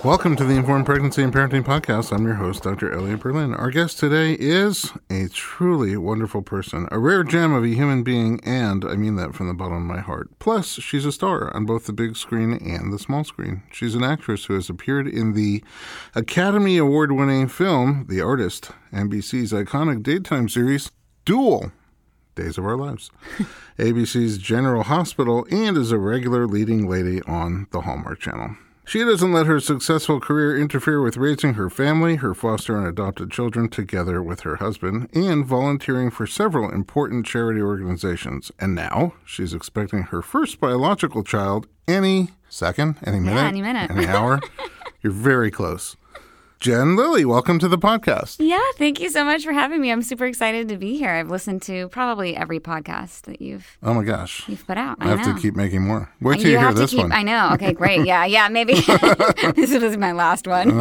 Welcome to the Informed Pregnancy and Parenting Podcast. I'm your host, Dr. Elliot Berlin. Our guest today is a truly wonderful person, a rare gem of a human being, and I mean that from the bottom of my heart. Plus, she's a star on both the big screen and the small screen. She's an actress who has appeared in the Academy Award-winning film, The Artist, NBC's iconic daytime series, Dual, Days of Our Lives, ABC's General Hospital, and is a regular leading lady on the Hallmark Channel. She doesn't let her successful career interfere with raising her family, her foster and adopted children together with her husband, and volunteering for several important charity organizations. And now she's expecting her first biological child any second, any minute, any minute, any hour. You're very close. Jen Lilly, welcome to the podcast. Yeah, thank you so much for having me. I'm super excited to be here. I've listened to probably every podcast that you've you've put out. I have to keep making more. Wait till you hear this one. I know. Okay, great. Yeah, maybe this was my last one.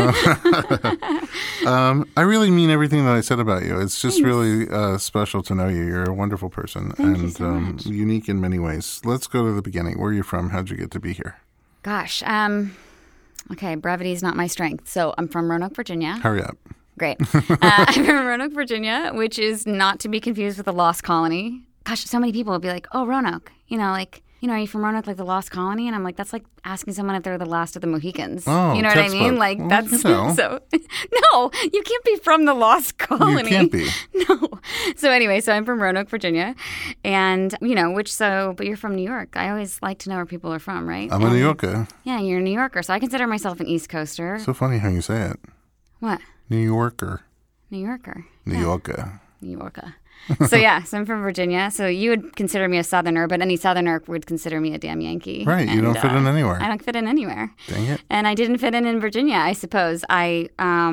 I really mean everything that I said about you. It's just really special to know you. You're a wonderful person and so unique in many ways. Let's go to the beginning. Where are you from? How'd you get to be here? Gosh, okay, brevity is not my strength. So I'm from Roanoke, Virginia. Hurry up. Great. I'm from Roanoke, Virginia, which is not to be confused with the Lost Colony. Gosh, so many people will be like, oh, Roanoke. Are you from Roanoke, like the Lost Colony? And I'm like, that's like asking someone if they're the last of the Mohicans. Oh, you know what I mean? Like, well, that's so. No, you can't be from the Lost Colony. You can't be. No. So anyway, I'm from Roanoke, Virginia. And, but you're from New York. I always like to know where people are from, right? I'm a New Yorker. Yeah, you're a New Yorker. So I consider myself an East Coaster. So funny how you say it. What? New Yorker. New Yorker. New Yorker. New Yorker. So I'm from Virginia. So you would consider me a Southerner, but any Southerner would consider me a damn Yankee. Right. You don't fit in anywhere. I don't fit in anywhere. Dang it. And I didn't fit in Virginia, I suppose. I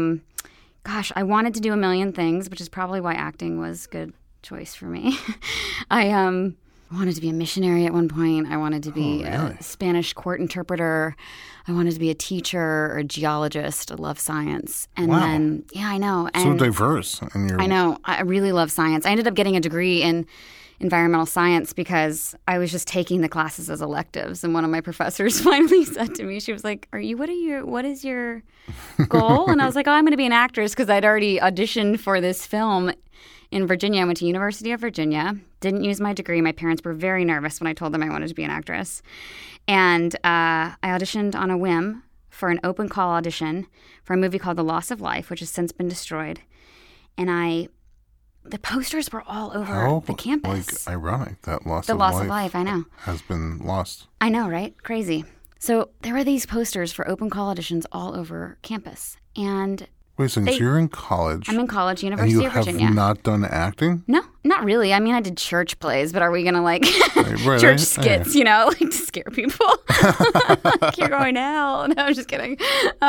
wanted to do a million things, which is probably why acting was a good choice for me. I wanted to be a missionary at one point. I wanted to be a Spanish court interpreter. I wanted to be a teacher or a geologist. I love science. And then, I know. And so diverse. I know. I really love science. I ended up getting a degree in environmental science because I was just taking the classes as electives. And one of my professors finally said to me, she was like, what is your goal? And I was like, I'm going to be an actress because I'd already auditioned for this film in Virginia. I went to University of Virginia, didn't use my degree. My parents were very nervous when I told them I wanted to be an actress. And I auditioned on a whim for an open call audition for a movie called The Loss of Life, which has since been destroyed. And the posters were all over the campus. Like, ironic that The Loss of Life, I know. Has been lost. I know, right? Crazy. So there were these posters for open call auditions all over campus. And wait, so you're in college. I'm in college, University of Virginia. And you have not done acting? No, not really. I mean, I did church plays, but are we going to church skits, to scare people? You're going to hell. No, I'm just kidding.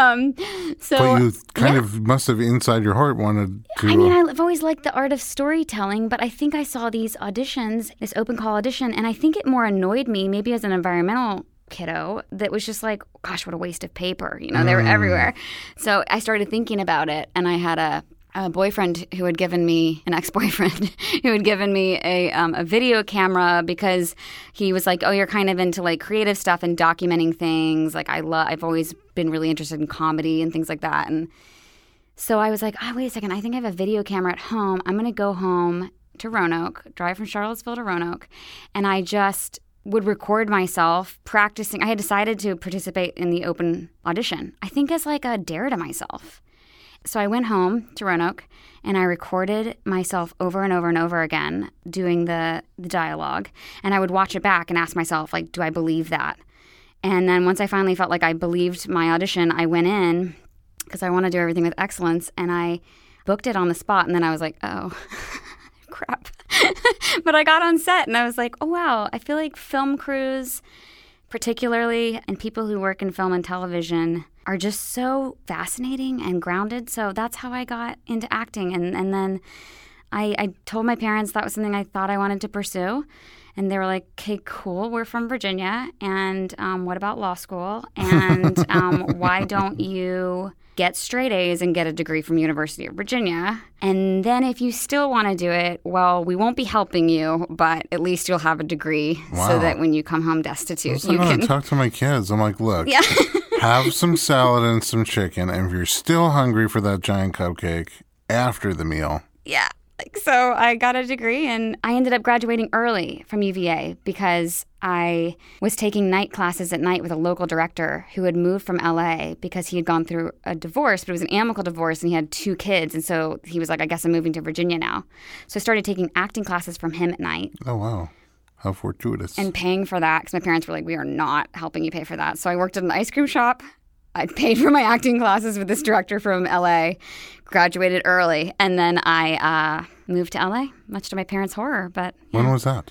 But you kind of must have inside your heart wanted to. I mean, I've always liked the art of storytelling, but I think I saw these auditions, this open call audition, and I think it more annoyed me, maybe as an environmental kiddo, that was just like, gosh, what a waste of paper. They were everywhere. So I started thinking about it, and I had a boyfriend who had given me, an ex-boyfriend, who had given me a video camera because he was like, oh, you're kind of into like creative stuff and documenting things. Like I've always been really interested in comedy and things like that. And so I was like, oh, wait a second, I think I have a video camera at home. I'm going to go home to Roanoke, drive from Charlottesville to Roanoke, and I just would record myself practicing. I had decided to participate in the open audition, I think as like a dare to myself. So I went home to Roanoke and I recorded myself over and over and over again doing the dialogue. And I would watch it back and ask myself, like, do I believe that? And then once I finally felt like I believed my audition, I went in because I want to do everything with excellence. And I booked it on the spot. And then I was like, oh, crap. But I got on set and I was like, oh, wow, I feel like film crews particularly, and people who work in film and television are just so fascinating and grounded. So that's how I got into acting. And then I told my parents that was something I thought I wanted to pursue. And they were like, okay, cool, we're from Virginia. And what about law school? And why don't you get straight A's and get a degree from University of Virginia? And then if you still want to do it, well, we won't be helping you, but at least you'll have a degree so that when you come home destitute, you can talk to my kids. I'm like, look, Have some salad and some chicken. And if you're still hungry for that giant cupcake after the meal. Yeah. So I got a degree and I ended up graduating early from UVA because I was taking night classes at night with a local director who had moved from LA because he had gone through a divorce, but it was an amicable divorce and he had 2 kids. And so he was like, I guess I'm moving to Virginia now. So I started taking acting classes from him at night. Oh, wow. How fortuitous. And paying for that because my parents were like, we are not helping you pay for that. So I worked at an ice cream shop. I paid for my acting classes with this director from LA, graduated early, and then I moved to LA, much to my parents' horror. But yeah. When was that?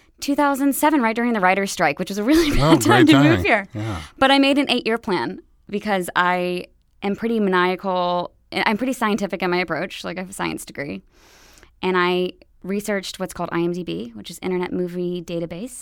2007, right during the writers' strike, which was a really bad time to move here. Yeah. But I made an 8-year plan because I am pretty maniacal. I'm pretty scientific in my approach. Like I have a science degree. And I researched what's called IMDb, which is Internet Movie Database.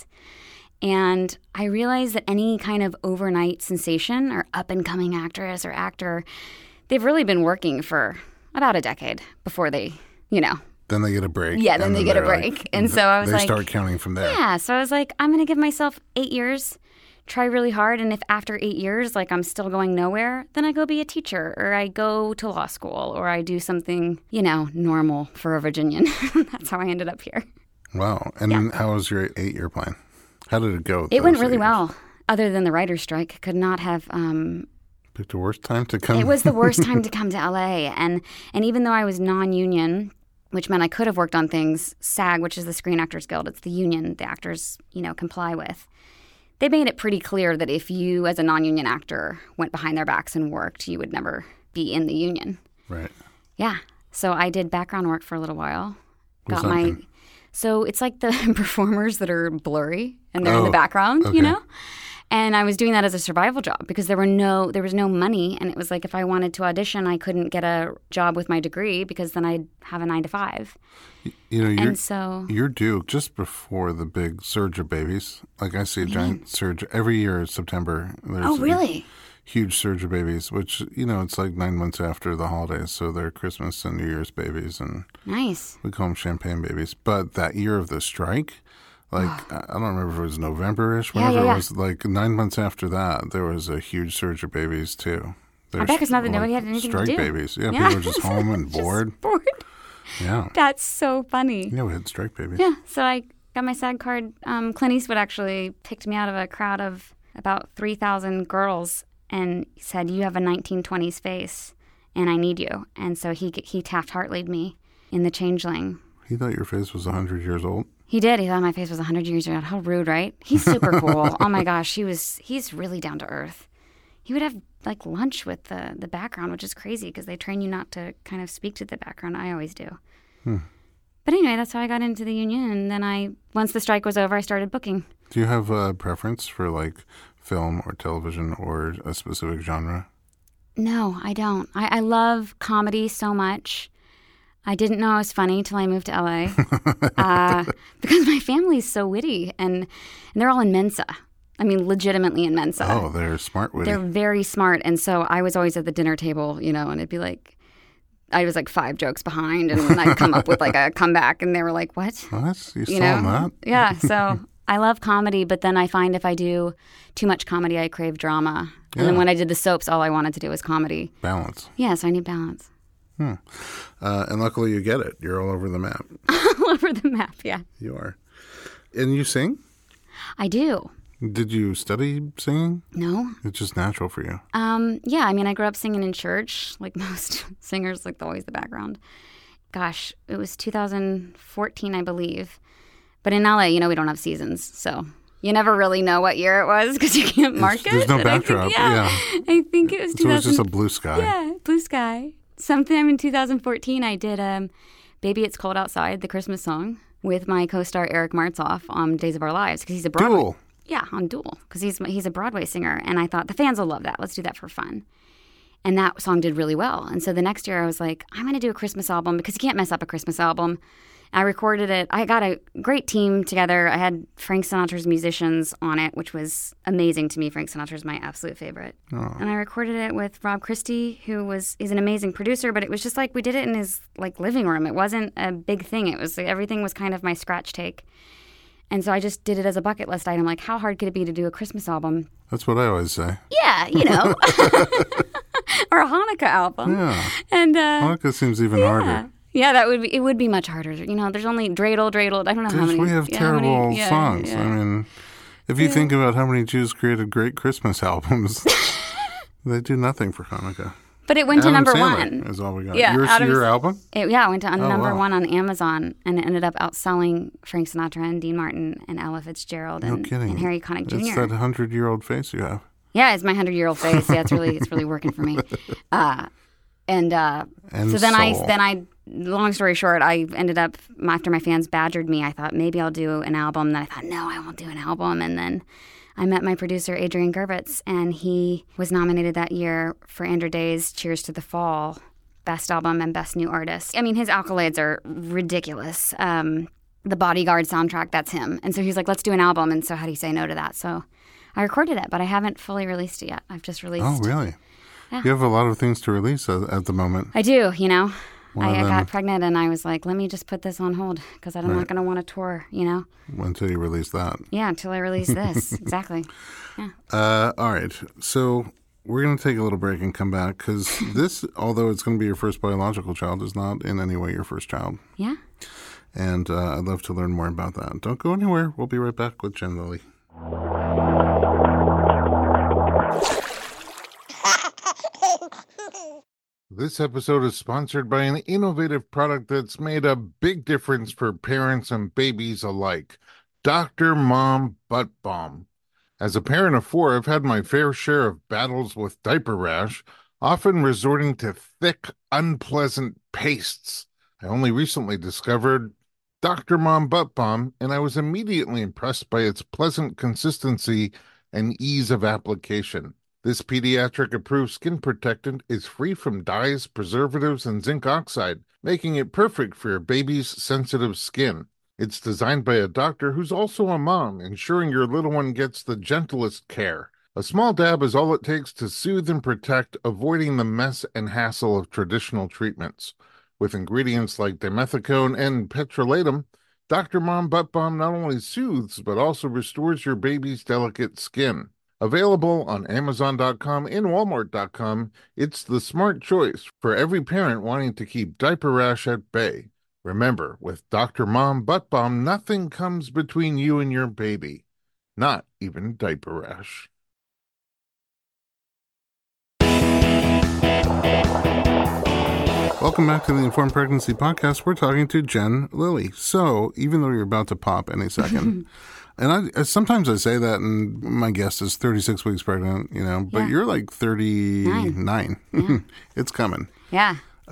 And I realized that any kind of overnight sensation or up-and-coming actress or actor, they've really been working for about a decade before they, Then they get a break. Yeah, then they get a break. And so I was they start counting from there. Yeah, so I was like, I'm going to give myself 8 years, try really hard. And if after 8 years, I'm still going nowhere, then I go be a teacher or I go to law school or I do something, normal for a Virginian. That's how I ended up here. Wow. And how was your 8-year plan? How did it go? It went really well. Other than the writer's strike, could not have picked the worst time to come. It was the worst time to come to LA. And even though I was non-union, which meant I could have worked on things, SAG, which is the Screen Actors Guild, it's the union the actors, comply with. They made it pretty clear that if you, as a non-union actor, went behind their backs and worked, you would never be in the union. Right. Yeah. So I did background work for a little while. What's that mean? So it's like the performers that are blurry and they're in the background, And I was doing that as a survival job because there was no money. And it was like if I wanted to audition, I couldn't get a job with my degree because then I'd have a 9-to-5. You're due just before the big surge of babies. Like I see a giant surge every year in September. Oh, really? Huge surge of babies, which, it's like 9 months after the holidays. So they're Christmas and New Year's babies. And nice. We call them champagne babies. But that year of the strike, I don't remember if it was November-ish. Whenever it was, 9 months after that, there was a huge surge of babies, too. I bet because nobody had anything to do. Strike babies. Yeah, people were just home and bored. Yeah. That's so funny. Yeah, we had strike babies. Yeah, so I got my SAG card. Clint Eastwood actually picked me out of a crowd of about 3,000 girls and said, you have a 1920s face, and I need you. And so he Taft-Hartley'd me in The Changeling. He thought your face was 100 years old? He did. He thought my face was 100 years old. How rude, right? He's super cool. Oh, my gosh. He's really down to earth. He would have, lunch with the background, which is crazy because they train you not to kind of speak to the background. I always do. But anyway, that's how I got into the union. And then once the strike was over, I started booking. Do you have a preference for, film or television or a specific genre? No, I don't. I love comedy so much. I didn't know I was funny till I moved to LA because my family's so witty and they're all in Mensa. I mean, legitimately in Mensa. Oh, they're smart witty. They're very smart. And so I was always at the dinner table, and it'd be I was 5 jokes behind and then I'd come up with a comeback and they were like, what? What? You saw that? Yeah. So I love comedy, but then I find if I do too much comedy, I crave drama. Yeah. And then when I did the soaps, all I wanted to do was comedy. Balance. Yeah, so I need balance. And luckily you get it. You're all over the map. All over the map, yeah. You are. And you sing? I do. Did you study singing? No. It's just natural for you. Yeah, I mean, I grew up singing in church, like most singers, always the background. Gosh, it was 2014, I believe. But in LA, we don't have seasons, so you never really know what year it was because you can't mark it. There's no backdrop. I think it was 2000. So it's just a blue sky. Yeah, blue sky. Sometime in 2014, I did Baby It's Cold Outside, the Christmas song, with my co-star Eric Martzoff on Days of Our Lives because he's a Broadway. Duel. Yeah, on Duel because he's a Broadway singer. And I thought the fans will love that. Let's do that for fun. And that song did really well. And so the next year I was like, I'm going to do a Christmas album because you can't mess up a Christmas album. I recorded it. I got a great team together. I had Frank Sinatra's musicians on it, which was amazing to me. Frank Sinatra's my absolute favorite. Oh. And I recorded it with Rob Christie, he's an amazing producer, but it was just we did it in his living room. It wasn't a big thing. It was everything was kind of my scratch take. And so I just did it as a bucket list item. Like, how hard could it be to do a Christmas album? That's what I always say. Yeah, or a Hanukkah album. Yeah. And Hanukkah seems even harder. Yeah, it would be much harder. There's only dreidel. I don't know how many. We have terrible songs. Yeah. I mean, if you think about how many Jews created great Christmas albums, they do nothing for Hanukkah. But it went to number Sandler 1. Is all we got. Yeah, your album? It went to number 1 on Amazon, and it ended up outselling Frank Sinatra and Dean Martin and Ella Fitzgerald and Harry Connick Jr. It's that 100-year-old face you have. Yeah, it's my 100-year-old face. Yeah, it's really working for me. So then I long story short, I ended up, after my fans badgered me, I thought maybe I'll do an album. Then I thought, no, I won't do an album. And then I met my producer, Adrian Gerbitz, and he was nominated that year for Andrew Day's Cheers to the Fall, Best Album and Best New Artist. I mean, his accolades are ridiculous. The Bodyguard soundtrack, that's him. And so he's like, let's do an album. And so how do you say no to that? So I recorded it, but I haven't fully released it yet. I've just released. Oh, really? Yeah. You have a lot of things to release at the moment. I do, I got pregnant and I was like, let me just put this on hold because I'm not going to want to tour, Until you release that. Yeah, until I release this. Exactly. Yeah. All right. So we're going to take a little break and come back because this, although it's going to be your first biological child, is not in any way your first child. Yeah. And I'd love to learn more about that. Don't go anywhere. We'll be right back with Jen Lilly. This episode is sponsored by an innovative product that's made a big difference for parents and babies alike. Dr. Mom Butt Balm. As a parent of 4, I've had my fair share of battles with diaper rash, often resorting to thick, unpleasant pastes. I only recently discovered Dr. Mom Butt Balm, and I was immediately impressed by its pleasant consistency and ease of application. This pediatric-approved skin protectant is free from dyes, preservatives, and zinc oxide, making it perfect for your baby's sensitive skin. It's designed by a doctor who's also a mom, ensuring your little one gets the gentlest care. A small dab is all it takes to soothe and protect, avoiding the mess and hassle of traditional treatments. With ingredients like dimethicone and petrolatum, Dr. Mom Butt Balm not only soothes, but also restores your baby's delicate skin. Available on Amazon.com and Walmart.com, it's the smart choice for every parent wanting to keep diaper rash at bay. Remember, with Dr. Mom Butt Balm, nothing comes between you and your baby. Not even diaper rash. Welcome back to the Informed Pregnancy Podcast. We're talking to Jen Lilly. So, even though you're about to pop any second, and sometimes I say that, and my guest is 36 weeks pregnant, but you're like 39. Yeah. It's coming. Yeah.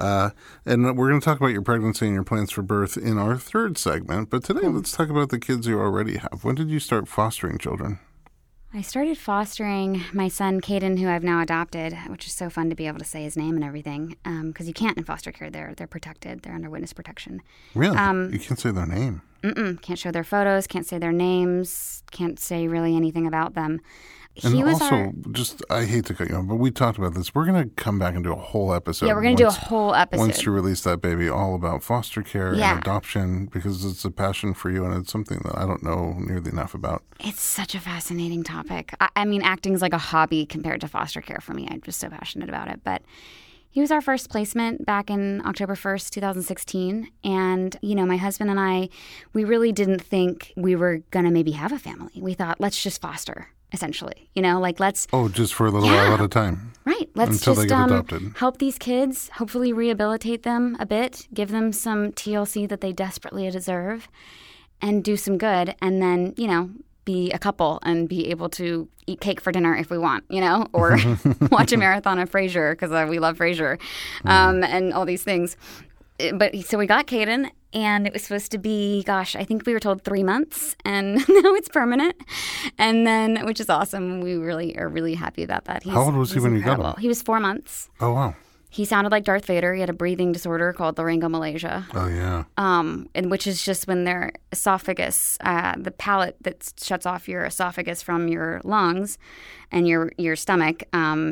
And we're going to talk about your pregnancy and your plans for birth in our third segment. But today, let's talk about the kids you already have. When did you start fostering children? I started fostering my son, Caden, who I've now adopted, which is so fun to be able to say his name and everything, because you can't in foster care. They're protected. They're under witness protection. Really? You can't say their name? Can't show their photos, can't say their names, can't say really anything about them. And also, I hate to cut you off, but we talked about this. We're going to come back and do a whole episode. Yeah, we're going to do a whole episode. Once you release that baby, all about foster care and adoption, because it's a passion for you, and it's something that I don't know nearly enough about. It's such a fascinating topic. I mean, acting is like a hobby compared to foster care for me. I'm just so passionate about it. But he was our first placement back in October 1st, 2016. And, my husband and I, we really didn't think we were going to maybe have a family. We thought, let's just foster. Essentially, let's... Oh, just for a little while at a time. Right. Let's until just they get adopted. Help these kids, hopefully rehabilitate them a bit, give them some TLC that they desperately deserve, and do some good, and then, be a couple and be able to eat cake for dinner if we want, or watch a marathon of Frasier, because we love Frasier, and all these things. But so we got Caden, and it was supposed to be, I think we were told 3 months, and now it's permanent. And then, which is awesome. We really are really happy about that. How old was he when you got him? He was 4 months. Oh, wow. He sounded like Darth Vader. He had a breathing disorder called laryngomalacia. Oh, yeah. And which is just when their esophagus, the palate that shuts off your esophagus from your lungs and your stomach,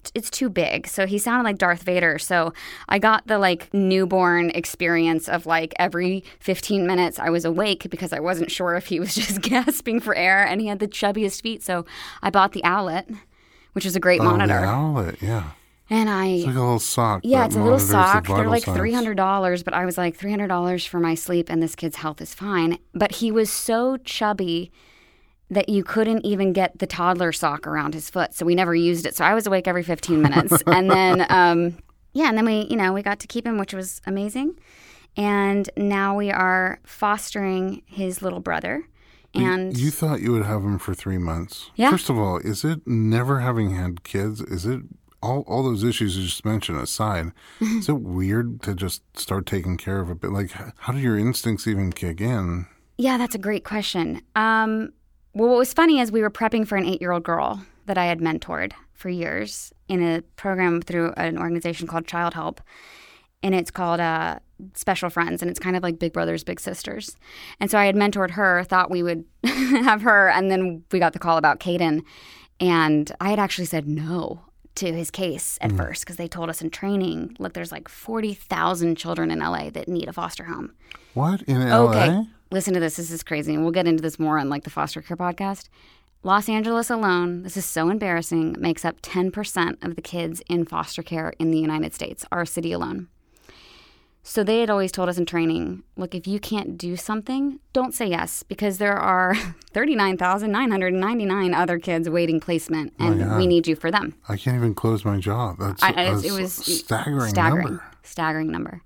it's too big. So he sounded like Darth Vader. So I got the like newborn experience of like every 15 minutes I was awake because I wasn't sure if he was just gasping for air, and he had the chubbiest feet. So I bought the Owlet, which is a great monitor. The Owlet, yeah. And it's like a little sock. Yeah, it's a little sock. They're like signs. $300, but I was like, $300 for my sleep and this kid's health is fine. But he was so chubby that you couldn't even get the toddler sock around his foot. So we never used it. So I was awake every 15 minutes. And then, and then we got to keep him, which was amazing. And now we are fostering his little brother. And you thought you would have him for 3 months. Yeah. First of all, is it never having had kids? Is it all those issues you just mentioned aside? Is it weird to just start taking care of a bit? Like, how do your instincts even kick in? Yeah, that's a great question. Well, what was funny is we were prepping for an 8-year-old girl that I had mentored for years in a program through an organization called Child Help. And it's called Special Friends, and it's kind of like Big Brothers, Big Sisters. And so I had mentored her, thought we would have her, and then we got the call about Caden. And I had actually said no to his case at first because they told us in training, look, there's like 40,000 children in LA that need a foster home. What? In LA? Okay, listen to this. This is crazy. And we'll get into this more on like the foster care podcast. Los Angeles alone, this is so embarrassing, makes up 10% of the kids in foster care in the United States, our city alone. So they had always told us in training, look, if you can't do something, don't say yes, because there are 39,999 other kids waiting placement, and we need you for them. I can't even close my jaw. It was a staggering number.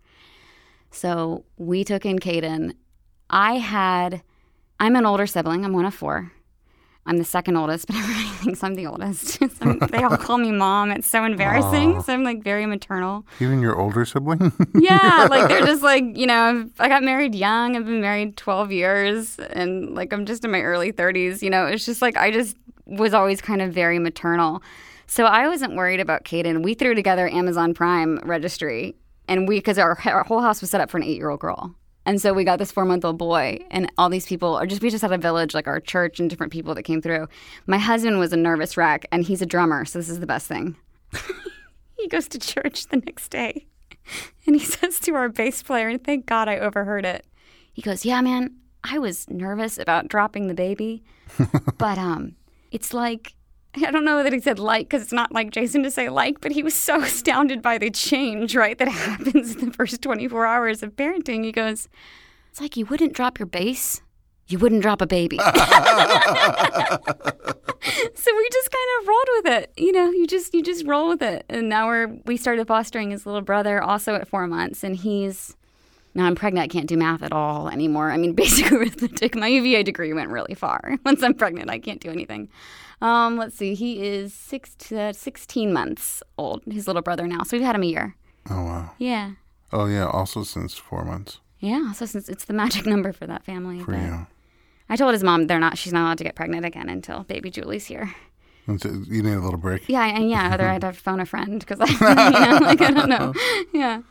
So we took in Caden. I'm an older sibling. I'm one of 4. I'm the second oldest, but everybody thinks I'm the oldest. So they all call me mom. It's so embarrassing. So I'm like very maternal. Even your older sibling? Yeah, like they're just like, I got married young. I've been married 12 years, and like I'm just in my early 30s. It's just like I just was always kind of very maternal. So I wasn't worried about Caden. We threw together Amazon Prime registry, and because our whole house was set up for an 8-year-old girl. And so we got this 4-month-old boy, and all these people we just had a village, like our church and different people that came through. My husband was a nervous wreck, and he's a drummer, so this is the best thing. He goes to church the next day, and he says to our bass player, and thank God I overheard it. He goes, yeah, man, I was nervous about dropping the baby, but it's like, I don't know that he said like, because it's not like Jason to say like, but he was so astounded by the change, right, that happens in the first 24 hours of parenting. He goes, it's like you wouldn't drop your bass, you wouldn't drop a baby. So we just kind of rolled with it. You just roll with it. And now we started fostering his little brother also at 4 months, and now I'm pregnant. I can't do math at all anymore. I mean, basic arithmetic. My UVA degree went really far. Once I'm pregnant, I can't do anything. Let's see. He is 16 months old, his little brother now. So we've had him a year. Oh, wow. Yeah. Oh, yeah. Also since 4 months. Yeah. So since it's the magic number for that family. For you. I told his mom she's not allowed to get pregnant again until baby Julie's here. You need a little break. Yeah. And yeah, either I'd have to phone a friend because I don't know. Yeah.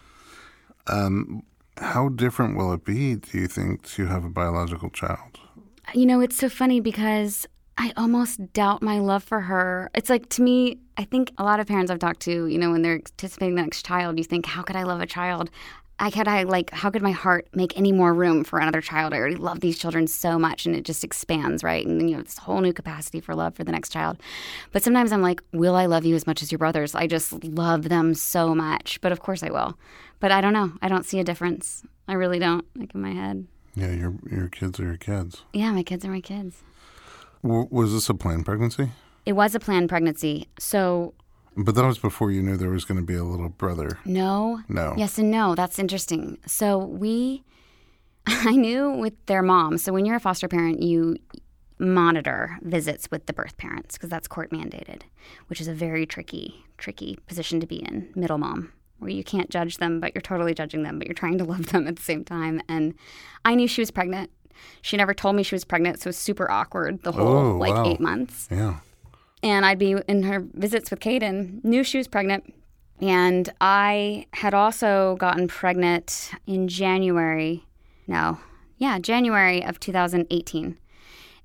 How different will it be, do you think, to have a biological child? It's so funny because I almost doubt my love for her. It's like, to me, I think a lot of parents I've talked to, when they're anticipating the next child, you think, how could I love a child? How could my heart make any more room for another child? I already love these children so much, and it just expands, right? And then you have this whole new capacity for love for the next child. But sometimes I'm like, will I love you as much as your brothers? I just love them so much. But of course I will. But I don't know. I don't see a difference. I really don't, like in my head. Yeah, your kids are your kids. Yeah, my kids are my kids. Was this a planned pregnancy? It was a planned pregnancy. But that was before you knew there was going to be a little brother. No. Yes and no. That's interesting. So I knew with their mom. So when you're a foster parent, you monitor visits with the birth parents because that's court mandated, which is a very tricky position to be in, middle mom, where you can't judge them, but you're totally judging them, but you're trying to love them at the same time. And I knew she was pregnant. She never told me she was pregnant, so it was super awkward the whole 8 months. Yeah. And I'd be in her visits with Caden, knew she was pregnant. And I had also gotten pregnant in January of 2018.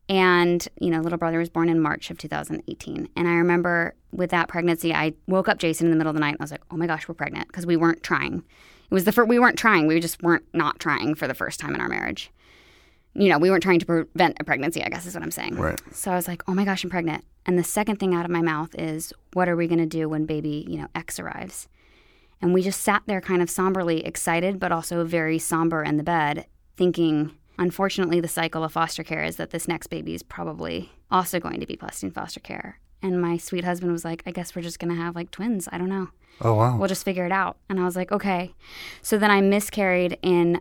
And, little brother was born in March of 2018. And I remember with that pregnancy, I woke up Jason in the middle of the night and I was like, oh my gosh, we're pregnant, because we weren't trying. It was we weren't trying. We just weren't not trying for the first time in our marriage. We weren't trying to prevent a pregnancy, I guess is what I'm saying. Right. So I was like, oh my gosh, I'm pregnant. And the second thing out of my mouth is, what are we going to do when baby, X arrives? And we just sat there kind of somberly excited, but also very somber in the bed, thinking, unfortunately, the cycle of foster care is that this next baby is probably also going to be placed in foster care. And my sweet husband was like, I guess we're just going to have like twins. I don't know. Oh, wow. We'll just figure it out. And I was like, okay. So then I miscarried in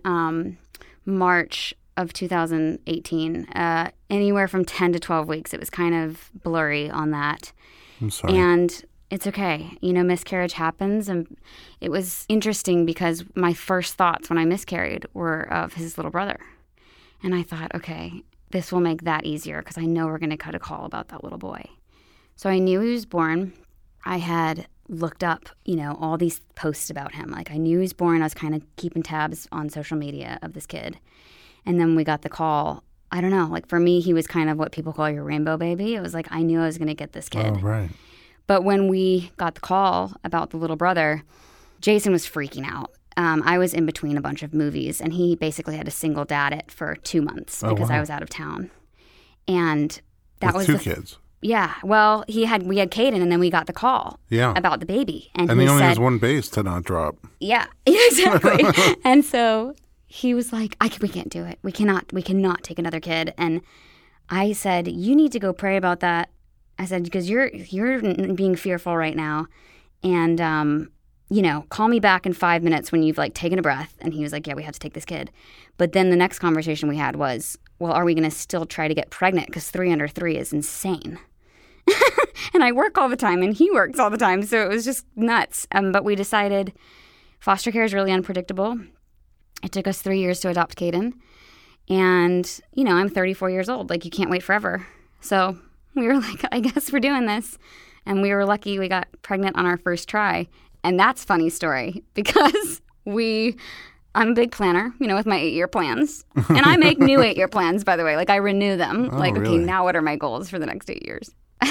March of 2018, anywhere from 10 to 12 weeks. It was kind of blurry on that. I'm sorry. And it's okay. Miscarriage happens. And it was interesting because my first thoughts when I miscarried were of his little brother. And I thought, okay, this will make that easier because I know we're going to cut a call about that little boy. So I knew he was born. I had looked up, all these posts about him. Like, I knew he was born. I was kind of keeping tabs on social media of this kid. And then we got the call. I don't know. Like, for me, he was kind of what people call your rainbow baby. It was like I knew I was going to get this kid. Oh, right. But when we got the call about the little brother, Jason was freaking out. I was in between a bunch of movies, and he basically had to single dad it for 2 months because I was out of town. And that With was two kids. Yeah. Well, we had Caden, and then we got the call about the baby. And he only said, has one base to not drop. Yeah, exactly. And so he was like, we can't do it. We cannot take another kid. And I said, you need to go pray about that. I said, because you're being fearful right now. And, call me back in 5 minutes when you've taken a breath. And he was like, yeah, we have to take this kid. But then the next conversation we had was, well, are we going to still try to get pregnant? Because 3 under 3 is insane. And I work all the time and he works all the time. So it was just nuts. But we decided foster care is really unpredictable. It took us 3 years to adopt Caden. And, I'm 34 years old. You can't wait forever. So we were like, I guess we're doing this. And we were lucky we got pregnant on our first try. And that's a funny story because I'm a big planner, with my 8-year plans. And I make new 8-year plans, by the way. I renew them. Oh, really? Okay, now what are my goals for the next 8 years?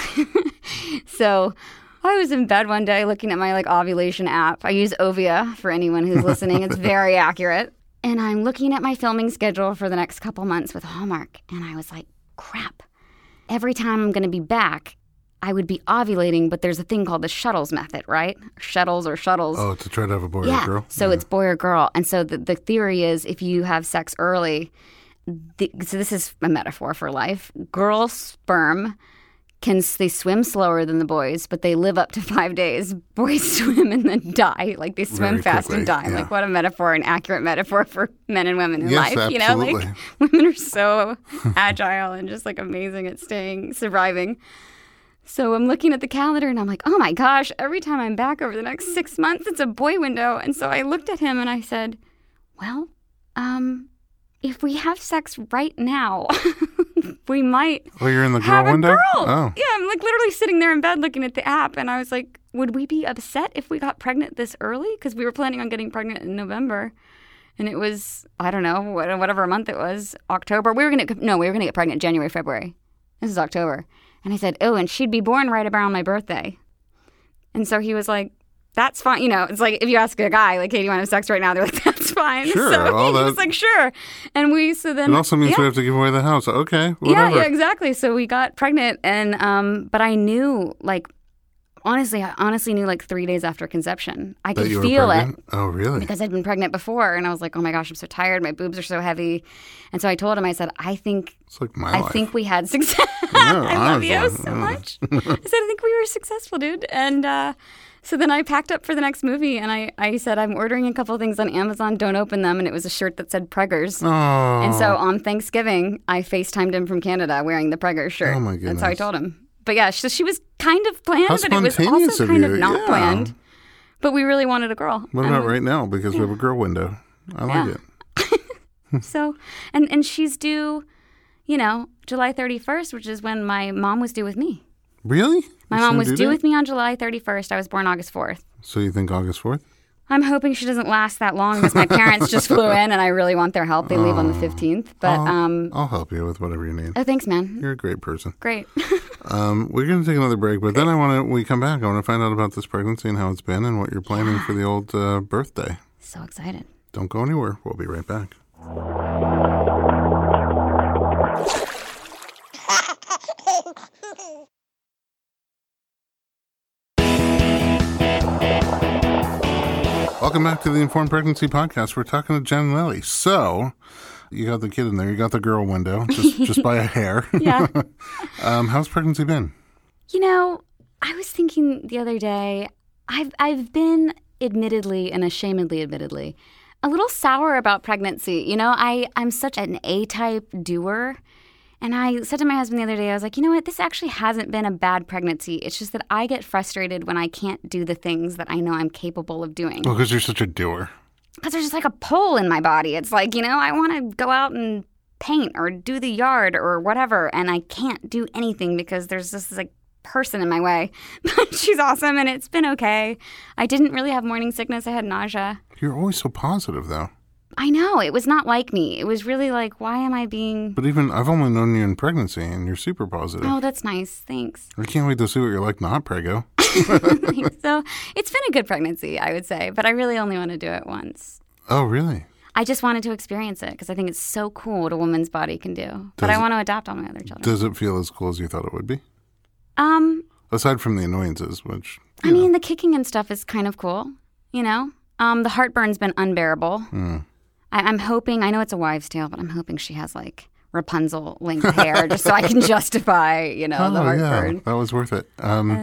So I was in bed one day looking at my ovulation app. I use Ovia for anyone who's listening. It's very accurate. And I'm looking at my filming schedule for the next couple months with Hallmark. And I was like, crap. Every time I'm going to be back, I would be ovulating, but there's a thing called the shuttles method, right? Shuttles. Oh, to try to have a boy or girl? So it's boy or girl. And so the theory is if you have sex early, so this is a metaphor for life, girl sperm they swim slower than the boys, but they live up to 5 days. Boys swim and then die. They swim very fast quickly, and die. yeah. What a metaphor, an accurate metaphor for men and women in Yes, life. absolutely. Women are so agile and just amazing at surviving. So I'm looking at the calendar and I'm like, oh my gosh, every time I'm back over the next 6 months, it's a boy window. And so I looked at him and I said, well, if we have sex right now, we might you're in the girl have window? a girl. Oh. Yeah, I'm literally sitting there in bed looking at the app. And I was like, would we be upset if we got pregnant this early? Because we were planning on getting pregnant in November. And it was, I don't know, whatever month it was, October. We were going to get pregnant January, February. This is October. And I said, oh, and she'd be born right around my birthday. And so he was like, that's fine. It's like if you ask a guy, hey, do you want to have sex right now? They're like, that's fine. Sure. So he was like, sure. And then. It also means we have to give away the house. Okay, whatever. Yeah, exactly. So we got pregnant. And, but I knew, honestly, I honestly knew 3 days after conception. I could feel it. Oh, really? Because I'd been pregnant before. And I was like, oh my gosh, I'm so tired. My boobs are so heavy. And so I told him, I said, I think we had success. I love you so much. I said, I think we were successful, dude. And so then I packed up for the next movie. And I said, I'm ordering a couple things on Amazon. Don't open them. And it was a shirt that said Preggers. Oh. And so on Thanksgiving, I FaceTimed him from Canada wearing the Preggers shirt. Oh, my goodness. That's how I told him. But yeah, so she was kind of planned, How but it was spontaneous also of kind you. of not Yeah. planned. But we really wanted a girl. What about right now? Because we have a girl window. I like it. So, and she's due, July 31st, which is when my mom was due with me. Really? My mom was due with me on July 31st. I was born August 4th. So you think August 4th? I'm hoping she doesn't last that long because my parents just flew in and I really want their help. They leave on the 15th. But I'll help you with whatever you need. Oh, thanks, man. You're a great person. Great. We're going to take another break, but then when we come back, I want to find out about this pregnancy and how it's been and what you're planning for the old birthday. So excited. Don't go anywhere. We'll be right back. Welcome back to the Informed Pregnancy Podcast. We're talking to Jen Lilly. So, you got the kid in there. You got the girl window, just by a hair. Yeah. How's pregnancy been? You know, I was thinking the other day, I've been admittedly, a little sour about pregnancy. You know, I'm such an A-type doer. And I said to my husband the other day, I was like, you know what? This actually hasn't been a bad pregnancy. It's just that I get frustrated when I can't do the things that I know I'm capable of doing. Well, because you're such a doer. Because there's just like a pull in my body. It's like, you know, I want to go out and paint or do the yard or whatever. And I can't do anything because there's this like person in my way. But she's awesome and it's been okay. I didn't really have morning sickness. I had nausea. You're always so positive, though. I know. It was not like me. It was really like, why am I being... But even, I've only known you in pregnancy, and you're super positive. Oh, that's nice. Thanks. I can't wait to see what you're like not prego. So it's been a good pregnancy, I would say, but I really only want to do it once. Oh, really? I just wanted to experience it because I think it's so cool what a woman's body can do. But I want to adopt all my other children. Does it feel as cool as you thought it would be? Aside from the annoyances, which... I mean, the kicking and stuff is kind of cool, you know? The heartburn's been unbearable. I'm hoping, I know it's a wives' tale, but I'm hoping she has like Rapunzel length hair just so I can justify, you know, the heartburn. Yeah, that was worth it.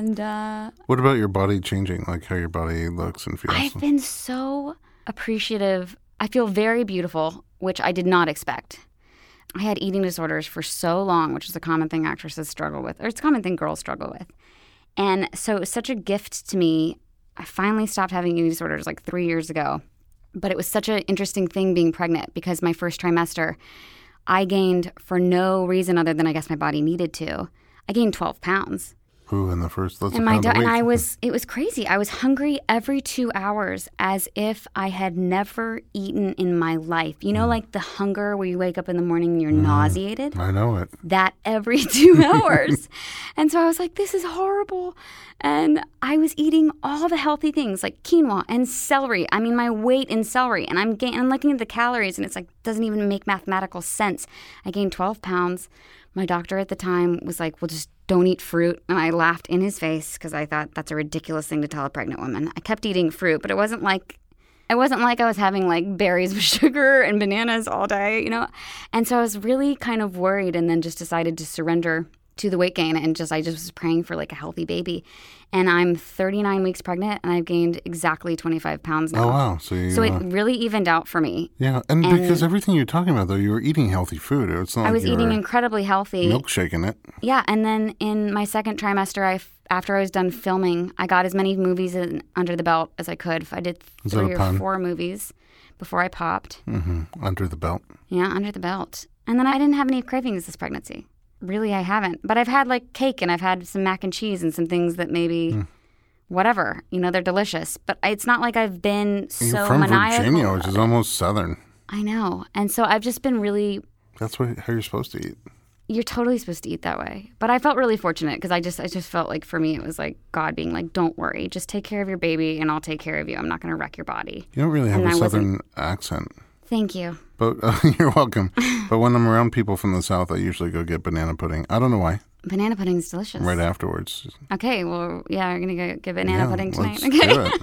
What about your body changing, like how your body looks and feels? I've been so appreciative. I feel very beautiful, which I did not expect. I had eating disorders for so long, which is a common thing actresses struggle with, or it's a common thing girls struggle with. And so it was such a gift to me. I finally stopped having eating disorders like 3 years ago. But it was such an interesting thing being pregnant because my first trimester, I gained for no reason other than I guess my body needed to. I gained 12 pounds. Ooh, in the first, that's and a pound a week. It was crazy. I was hungry every 2 hours as if I had never eaten in my life. You know, like the hunger where you wake up in the morning and you're nauseated? I know it. That every 2 hours. And so I was like, this is horrible. And I was eating all the healthy things like quinoa and celery. I mean, my weight in celery. And I'm looking at the calories and it's like, doesn't even make mathematical sense. I gained 12 pounds. My doctor at the time was like, well, just don't eat fruit. And I laughed in his face because I thought that's a ridiculous thing to tell a pregnant woman. I kept eating fruit, but it wasn't like I was having like berries with sugar and bananas all day, you know? And so I was really kind of worried and then just decided to surrender to the weight gain and I just was praying for like a healthy baby. And I'm 39 weeks pregnant and I've gained exactly 25 pounds now. Oh, wow. So it really evened out for me. Yeah. And because everything you're talking about, though, you were eating healthy food. It's not I was like eating incredibly healthy. Milkshaking it. Yeah. And then in my second trimester, after I was done filming, I got as many movies under the belt as I could. I did 3 or 4 movies before I popped. Mm-hmm. Under the belt. Yeah, under the belt. And then I didn't have any cravings this pregnancy. Really, I haven't. But I've had like cake and I've had some mac and cheese and some things that maybe, whatever, you know, they're delicious. But it's not like I've been You're from maniacal. Virginia, which is almost Southern. I know. And so I've just been really... That's how you're supposed to eat. You're totally supposed to eat that way. But I felt really fortunate because I just felt like for me it was like God being like, don't worry. Just take care of your baby and I'll take care of you. I'm not going to wreck your body. You don't really have a Southern accent. Thank you. But you're welcome. But when I'm around people from the South, I usually go get banana pudding. I don't know why. Banana pudding is delicious. Right afterwards. Okay, well, yeah, we're going to go get banana pudding tonight. Let's do it.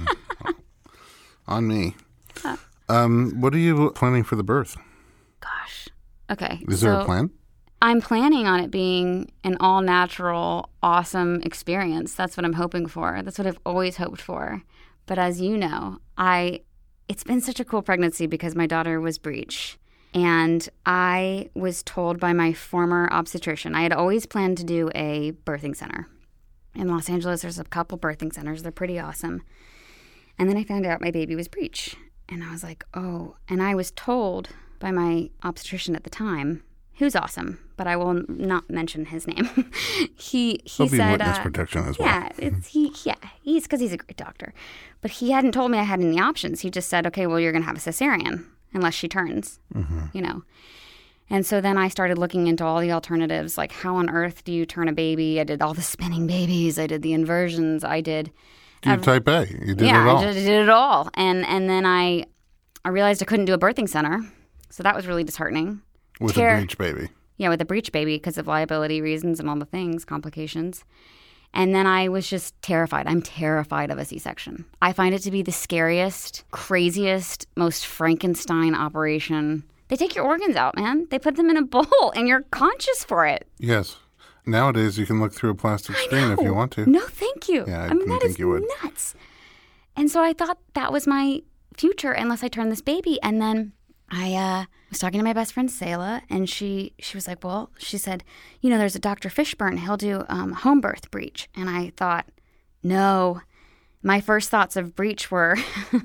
On me. What are you planning for the birth? Gosh. Okay. Is there a plan? I'm planning on it being an all-natural, awesome experience. That's what I'm hoping for. That's what I've always hoped for. But as you know, it's been such a cool pregnancy because my daughter was breech. And I was told by my former obstetrician, I had always planned to do a birthing center. In Los Angeles, there's a couple birthing centers. They're pretty awesome. And then I found out my baby was breech. And I was like, oh. And I was told by my obstetrician at the time, who's awesome, but I will not mention his name. he There'll be said, witness protection as well. Yeah, he's because he's a great doctor. But he hadn't told me I had any options. He just said, okay, well, you're going to have a cesarean unless she turns, you know. And so then I started looking into all the alternatives, like how on earth do you turn a baby? I did all the spinning babies. I did the inversions. I did... You type A. You did it all. Yeah, I did it all. And then I realized I couldn't do a birthing center. So that was really disheartening. With a breech baby. Yeah, with a breech baby because of liability reasons and all the things, complications. And then I was just terrified. I'm terrified of a C-section. I find it to be the scariest, craziest, most Frankenstein operation. They take your organs out, man. They put them in a bowl, and you're conscious for it. Yes. Nowadays, you can look through a plastic screen if you want to. No, thank you. Yeah, I didn't think you would. Nuts. And so I thought that was my future unless I turned this baby. And then I was talking to my best friend, Selah, and she was like, well, she said, you know, there's a Dr. Fishburne. He'll do home birth breech. And I thought, no. My first thoughts of breech were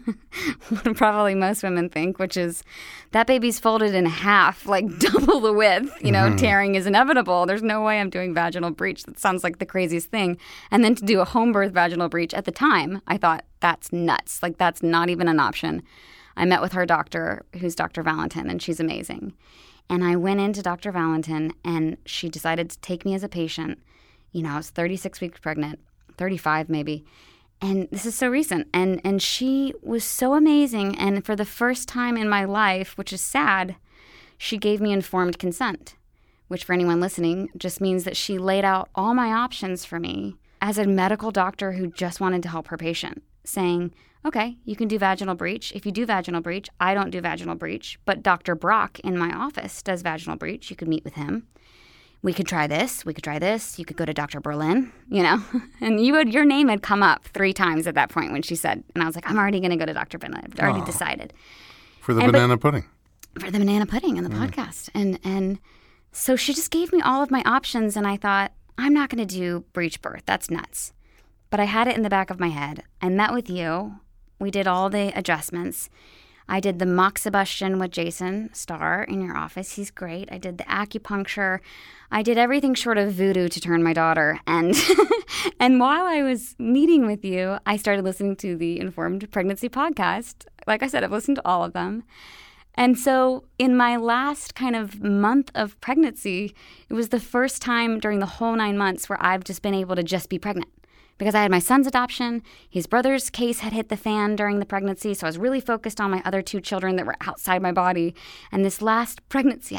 what probably most women think, which is that baby's folded in half, like double the width. You know, tearing is inevitable. There's no way I'm doing vaginal breech. That sounds like the craziest thing. And then to do a home birth vaginal breech at the time, I thought, that's nuts. Like, that's not even an option. I met with her doctor, who's Dr. Valentin, and she's amazing. And I went into Dr. Valentin, and she decided to take me as a patient. You know, I was 36 weeks pregnant, 35 maybe. And this is so recent. And she was so amazing. And for the first time in my life, which is sad, she gave me informed consent, which for anyone listening just means that she laid out all my options for me as a medical doctor who just wanted to help her patient, saying, okay, you can do vaginal breech. If you do vaginal breech, I don't do vaginal breech, but Dr. Brock in my office does vaginal breech. You could meet with him. We could try this. We could try this. You could go to Dr. Berlin, you know. And your name had come up 3 times at that point when she said, and I was like, I'm already going to go to Dr. Berlin. I've already decided. For the banana pudding. For the banana pudding and the podcast. And so she just gave me all of my options, and I thought, I'm not going to do breech birth. That's nuts. But I had it in the back of my head. I met with you. We did all the adjustments. I did the moxibustion with Jason Starr in your office. He's great. I did the acupuncture. I did everything short of voodoo to turn my daughter. And and while I was meeting with you, I started listening to the Informed Pregnancy podcast. Like I said, I've listened to all of them. And so in my last kind of month of pregnancy, it was the first time during the whole 9 months where I've just been able to just be pregnant. Because I had my son's adoption, his brother's case had hit the fan during the pregnancy, so I was really focused on my other 2 children that were outside my body. And this last pregnancy,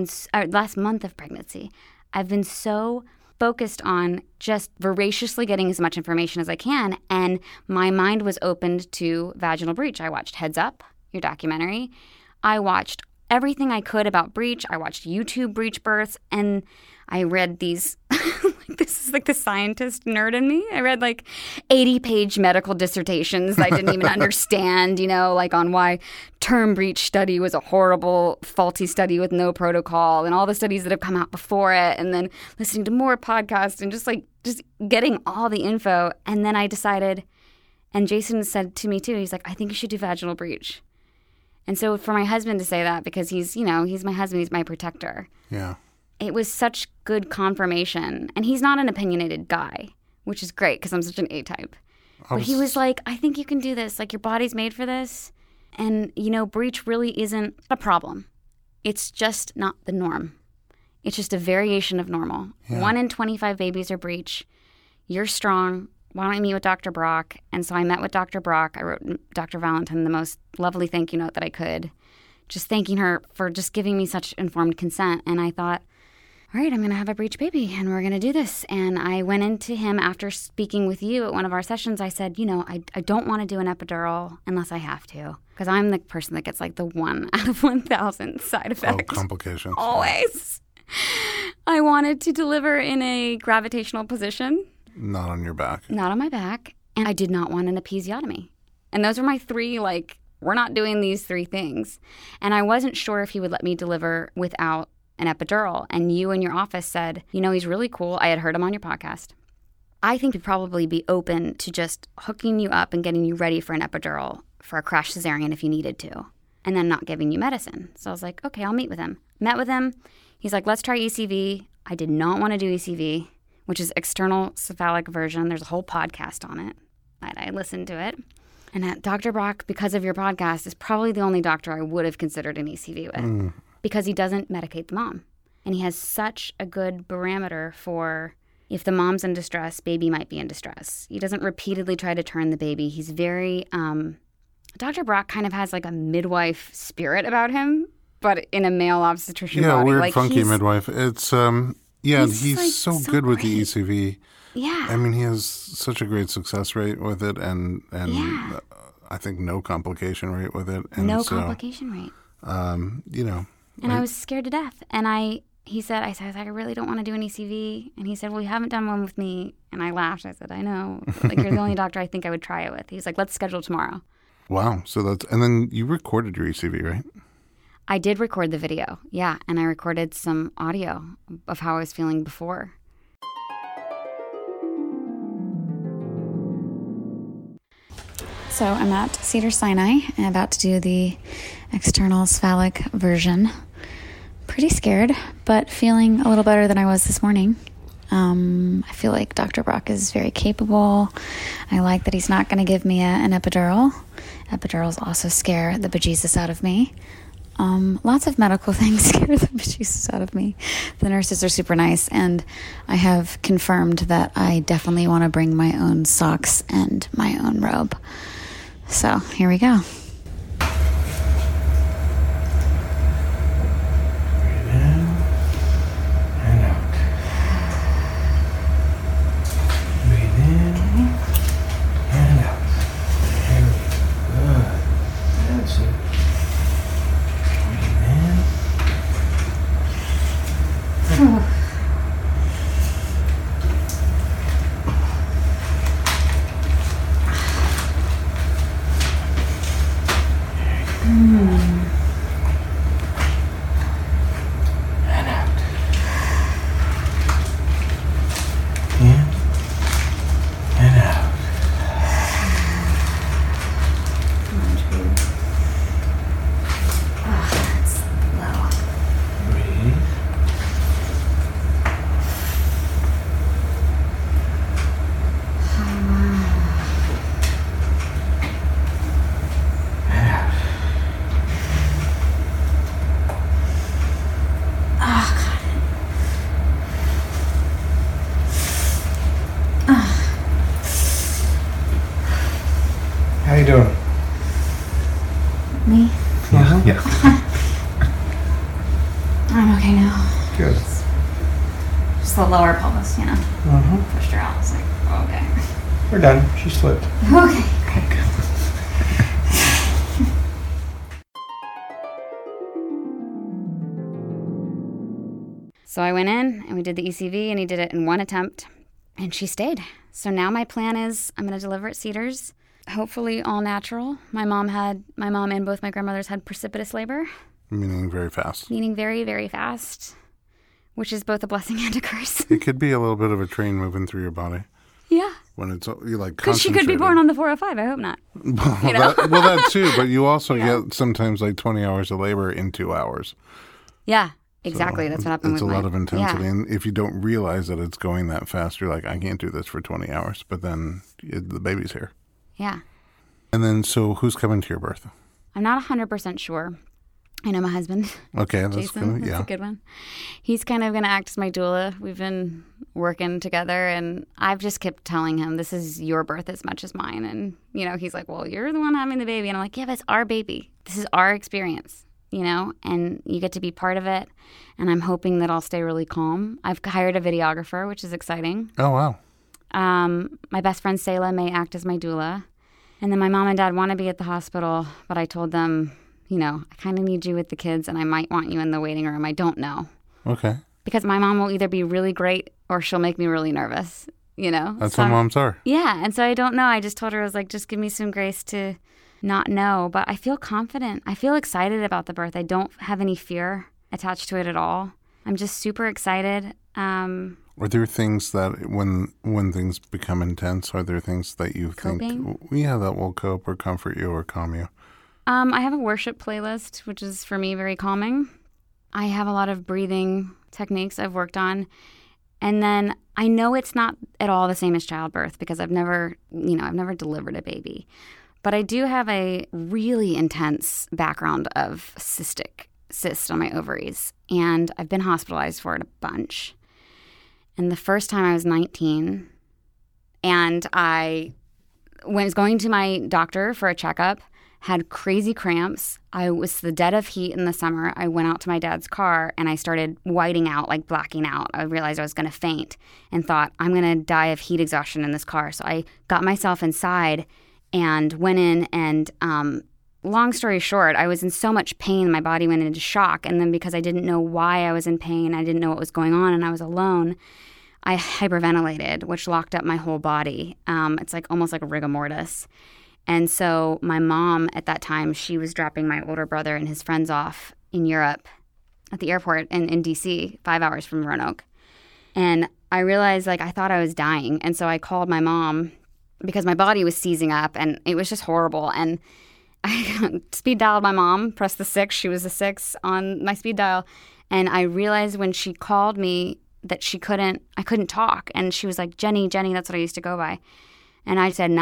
last month of pregnancy, I've been so focused on just voraciously getting as much information as I can, and my mind was opened to vaginal breech. I watched Heads Up, your documentary. I watched everything I could about breech. I watched YouTube breech births, and I read these, this is like the scientist nerd in me. I read like 80-page medical dissertations that I didn't even understand, you know, like on why term breech study was a horrible, faulty study with no protocol, and all the studies that have come out before it, and then listening to more podcasts and just getting all the info. And then I decided, and Jason said to me too, he's like, I think you should do vaginal breech. And so for my husband to say that, because he's my husband, he's my protector. Yeah. It was such good confirmation. And he's not an opinionated guy, which is great because I'm such an A-type. But he was like, I think you can do this. Like, your body's made for this. And, you know, breech really isn't a problem. It's just not the norm. It's just a variation of normal. Yeah. 1 in 25 babies are breech. You're strong. Why don't I meet with Dr. Brock? And so I met with Dr. Brock. I wrote Dr. Valentin the most lovely thank you note that I could, just thanking her for just giving me such informed consent. And I thought, all right, I'm going to have a breech baby, and we're going to do this. And I went into him after speaking with you at one of our sessions. I said, you know, I don't want to do an epidural unless I have to, because I'm the person that gets like the 1 out of 1,000 side effect. Oh, complications. Always. I wanted to deliver in a gravitational position. Not on your back. Not on my back. And I did not want an episiotomy. And those were my 3, we're not doing these 3 things. And I wasn't sure if he would let me deliver without an epidural. And you in your office said, you know, he's really cool. I had heard him on your podcast. I think he'd probably be open to just hooking you up and getting you ready for an epidural for a crash cesarean if you needed to, and then not giving you medicine. So I was like, okay, I'll meet with him. Met with him. He's like, let's try ECV. I did not want to do ECV, which is external cephalic version. There's a whole podcast on it. I listened to it. And Dr. Brock, because of your podcast, is probably the only doctor I would have considered an ECV with because he doesn't medicate the mom. And he has such a good barometer for if the mom's in distress, baby might be in distress. He doesn't repeatedly try to turn the baby. He's very, Dr. Brock kind of has like a midwife spirit about him, but in a male obstetrician body. Yeah, weird, like funky midwife. It's, he's like so good with the great. ECV. Yeah. I mean, he has such a great success rate with it and I think no complication rate with it. And no so, complication rate. And I was scared to death. And I said, I really don't want to do an ECV. And he said, well, you haven't done one with me. And I laughed. I said, I know. Like, you're the only doctor I think I would try it with. He's like, let's schedule tomorrow. Wow. And then you recorded your ECV, right? I did record the video. Yeah. And I recorded some audio of how I was feeling before. So I'm at Cedars-Sinai and about to do the external cephalic version. Pretty scared, but feeling a little better than I was this morning. I feel like Dr. Brock is very capable. I like that he's not going to give me an epidural. Epidurals also scare the bejesus out of me. Lots of medical things scare the bejesus out of me. The nurses are super nice, and I have confirmed that I definitely want to bring my own socks and my own robe. So here we go. How you doing? Me? Yeah. I'm okay now. Good. Just the lower pelvis, you know. Pushed her out. It's like, okay. We're done. She slipped. Okay. So I went in and we did the ECV and he did it in one attempt and she stayed. So now my plan is I'm going to deliver at Cedars, hopefully all natural. My mom and both my grandmothers had precipitous labor. Meaning very fast. Meaning very, very fast, which is both a blessing and a curse. It could be a little bit of a train moving through your body. Yeah. When it's you like Because she could be born on the 405. I hope not. that too, but you also get sometimes like 20 hours of labor in 2 hours. Yeah, exactly. That's what happened with It's a lot of intensity. Yeah. And if you don't realize that it's going that fast, you're like, I can't do this for 20 hours. But then the baby's here. Yeah. And then, so who's coming to your birth? I'm not 100% sure. I know my husband. Okay, that's Jason, good. that's a good one. He's kind of going to act as my doula. We've been working together, and I've just kept telling him, this is your birth as much as mine. And, he's like, well, you're the one having the baby. And I'm like, yeah, but it's our baby. This is our experience, and you get to be part of it. And I'm hoping that I'll stay really calm. I've hired a videographer, which is exciting. Oh, wow. My best friend, Selah, may act as my doula. And then my mom and dad want to be at the hospital, but I told them, I kind of need you with the kids and I might want you in the waiting room. I don't know. Okay. Because my mom will either be really great or she'll make me really nervous, That's how moms are. Yeah. And so I don't know. I just told her, I was like, just give me some grace to not know. But I feel confident. I feel excited about the birth. I don't have any fear attached to it at all. I'm just super excited. Are there things that when things become intense, are there things that you Coping? think, that will cope or comfort you or calm you? I have a worship playlist, which is for me very calming. I have a lot of breathing techniques I've worked on. And then I know it's not at all the same as childbirth because I've never delivered a baby. But I do have a really intense background of cyst on my ovaries. And I've been hospitalized for it a bunch. And the first time I was 19, and I was going to my doctor for a checkup, had crazy cramps. I was the dead of heat in the summer. I went out to my dad's car and I started whiting out, like blacking out. I realized I was going to faint and thought, I'm going to die of heat exhaustion in this car. So I got myself inside and went in and long story short, I was in so much pain, my body went into shock. And then because I didn't know why I was in pain, I didn't know what was going on, and I was alone, I hyperventilated, which locked up my whole body. It's like almost like a rigor mortis. And so my mom at that time, she was dropping my older brother and his friends off in Europe at the airport in D.C., 5 hours from Roanoke. And I realized, like, I thought I was dying. And so I called my mom because my body was seizing up and it was just horrible. And I speed dialed my mom, pressed the 6. She was the 6 on my speed dial. And I realized when she called me that I couldn't talk. And she was like, Jenny, that's what I used to go by. And I said,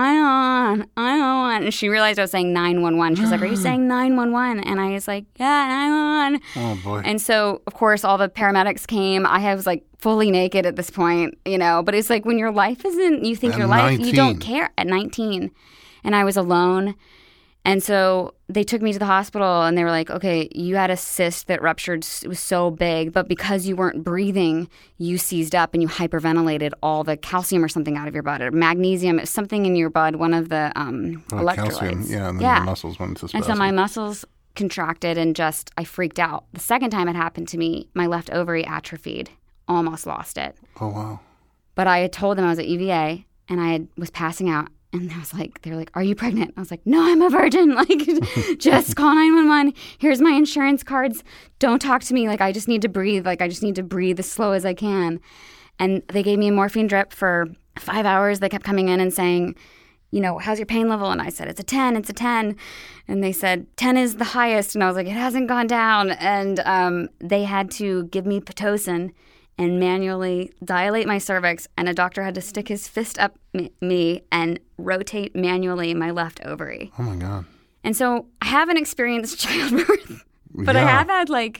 911. And she realized I was saying 911. She was like, are you saying 911? And I was like, yeah, 911. Oh, boy. And so, of course, all the paramedics came. I was like fully naked at this point, but it's like when your life isn't, you think At your life, 19. you don't care at 19. And I was alone. And so they took me to the hospital and they were like, okay, you had a cyst that ruptured. It was so big, but because you weren't breathing, you seized up and you hyperventilated all the calcium or something out of your blood, or magnesium, something in your blood, one of the electrolytes. Calcium, yeah, and then your muscles went into spasm. And so my muscles contracted and I freaked out. The second time it happened to me, my left ovary atrophied, almost lost it. Oh, wow. But I had told them I was at UVA and I was passing out. And they were like, are you pregnant? I was like, no, I'm a virgin. Like, just call 911. Here's my insurance cards. Don't talk to me. Like, I just need to breathe. Like, I just need to breathe as slow as I can. And they gave me a morphine drip for 5 hours. They kept coming in and saying, how's your pain level? And I said, it's a 10. And they said, 10 is the highest. And I was like, it hasn't gone down. And they had to give me Pitocin and manually dilate my cervix, and a doctor had to stick his fist up me and rotate manually my left ovary. Oh, my God. And so I haven't experienced childbirth, but I have had like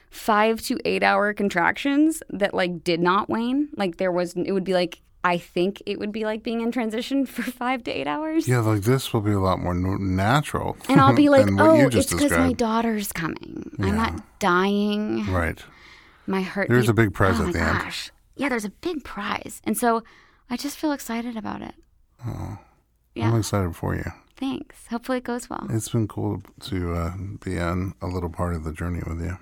5 to 8 hour contractions that like did not wane. Like it would be like, I think it would be like being in transition for 5 to 8 hours. Yeah, like this will be a lot more natural. And I'll be like, it's because my daughter's coming. Yeah. I'm not dying. Right. My heart. There's a big prize at the end. Yeah, there's a big prize. And so I just feel excited about it. Oh, yeah. I'm excited for you. Thanks. Hopefully it goes well. It's been cool to be on a little part of the journey with you.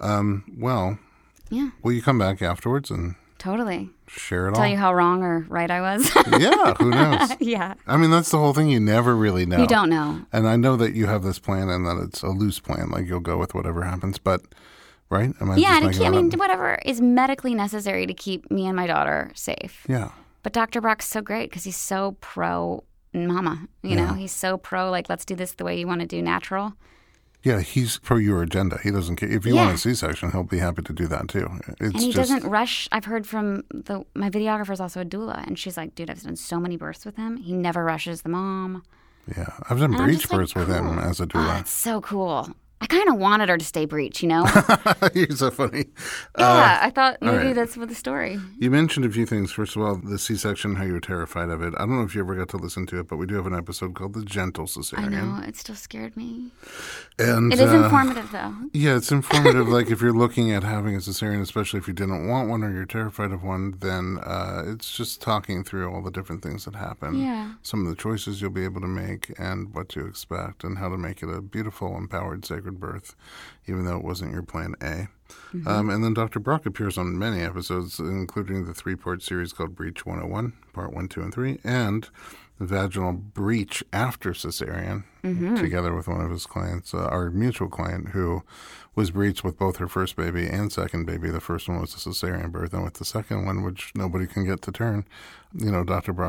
Yeah. Will you come back afterwards and totally share it all? Tell you how wrong or right I was? Yeah, who knows? Yeah. I mean, that's the whole thing. You never really know. You don't know. And I know that you have this plan and that it's a loose plan. Like you'll go with whatever happens, but... Right? Whatever is medically necessary to keep me and my daughter safe. Yeah. But Dr. Brock's so great because he's so pro mama. He's so pro, like, let's do this the way you want to do, natural. Yeah, he's pro your agenda. He doesn't care. If you want a C-section, he'll be happy to do that too. And he doesn't rush. I've heard from my videographer is also a doula, and she's like, dude, I've done so many births with him. He never rushes the mom. Yeah, I've done breech births with him as a doula. Oh, that's so cool. I kind of wanted her to stay breech, You're so funny. Yeah, I thought maybe that's what the story. You mentioned a few things. First of all, the C-section, how you were terrified of it. I don't know if you ever got to listen to it, but we do have an episode called The Gentle Cesarean. I know. It still scared me. And it is informative, though. Yeah, it's informative. Like if you're looking at having a cesarean, especially if you didn't want one or you're terrified of one, then it's just talking through all the different things that happen. Yeah. Some of the choices you'll be able to make and what to expect and how to make it a beautiful, empowered, sacred birth, even though it wasn't your plan A. Mm-hmm. And then Dr. Brock appears on many episodes, including the 3-part series called Breech 101, Part 1, 2, and 3, and the vaginal breech after cesarean, together with one of his clients, our mutual client, who was breeched with both her first baby and second baby. The first one was a cesarean birth, and with the second one, which nobody can get to turn, Dr. Brock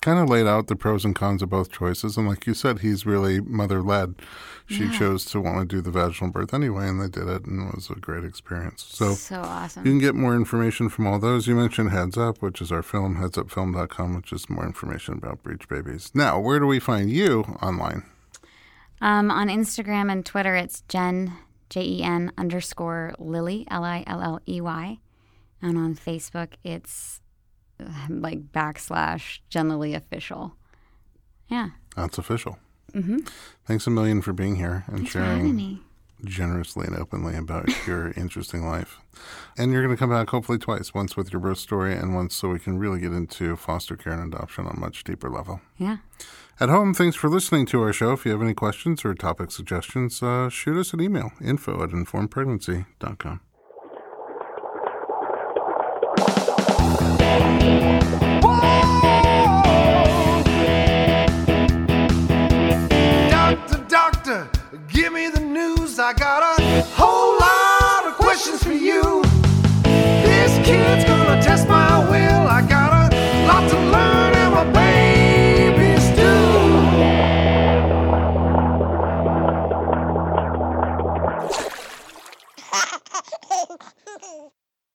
kind of laid out the pros and cons of both choices. And like you said, he's really mother-led. She chose to want to do the vaginal birth anyway, and they did it, and it was a great experience. So awesome. You can get more information from all those. You mentioned Heads Up, which is our film, headsupfilm.com, which is more information about breech babies. Now, where do we find you online? On Instagram and Twitter, it's Jen, Jen _ Lilley, Lilley. And on Facebook, it's like / Jen Lilley Official. Yeah. That's official. Mm-hmm. Thanks a million for being here and Thanks for having me. Generously and openly about your interesting life. And you're going to come back hopefully twice, once with your birth story and once so we can really get into foster care and adoption on a much deeper level. Yeah. At home, thanks for listening to our show. If you have any questions or topic suggestions, shoot us an email, info@informedpregnancy.com. Doctor, give me the news. I got a whole lot of questions for you. This kid's gonna test my will. I got a lot to learn, and my babies do.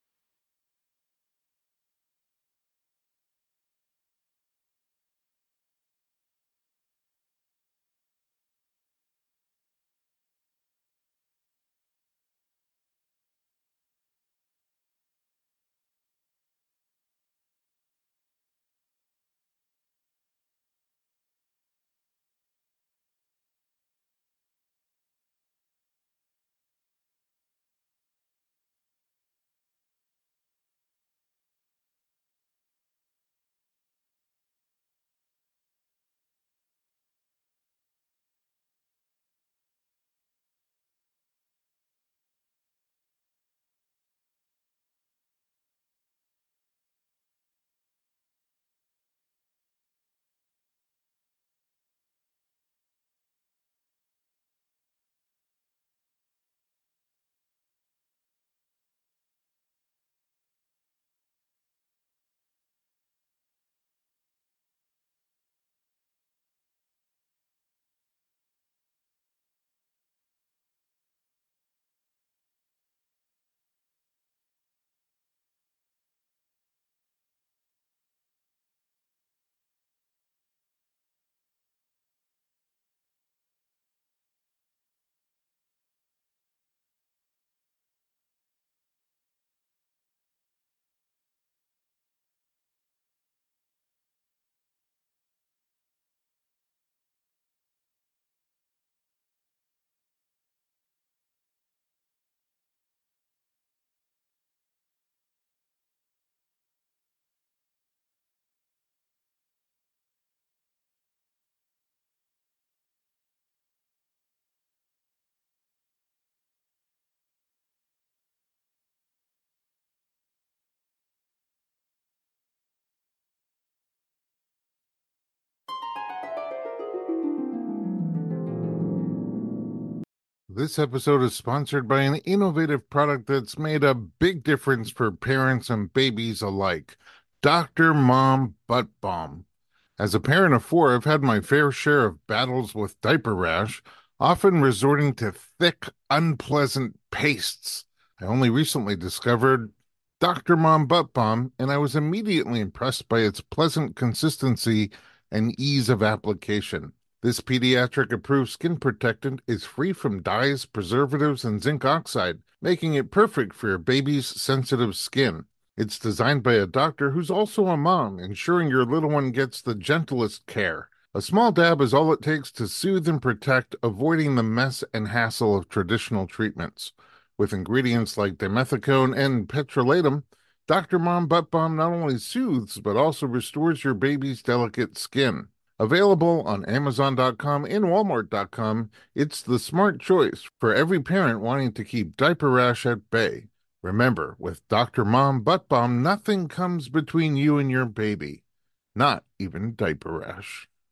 This episode is sponsored by an innovative product that's made a big difference for parents and babies alike. Dr. Mom Butt Balm. As a parent of 4, I've had my fair share of battles with diaper rash, often resorting to thick, unpleasant pastes. I only recently discovered Dr. Mom Butt Balm, and I was immediately impressed by its pleasant consistency and ease of application. This pediatric-approved skin protectant is free from dyes, preservatives, and zinc oxide, making it perfect for your baby's sensitive skin. It's designed by a doctor who's also a mom, ensuring your little one gets the gentlest care. A small dab is all it takes to soothe and protect, avoiding the mess and hassle of traditional treatments. With ingredients like dimethicone and petrolatum, Dr. Mom Butt Balm not only soothes, but also restores your baby's delicate skin. Available on Amazon.com and Walmart.com, it's the smart choice for every parent wanting to keep diaper rash at bay. Remember, with Dr. Mom Butt Balm, nothing comes between you and your baby, not even diaper rash.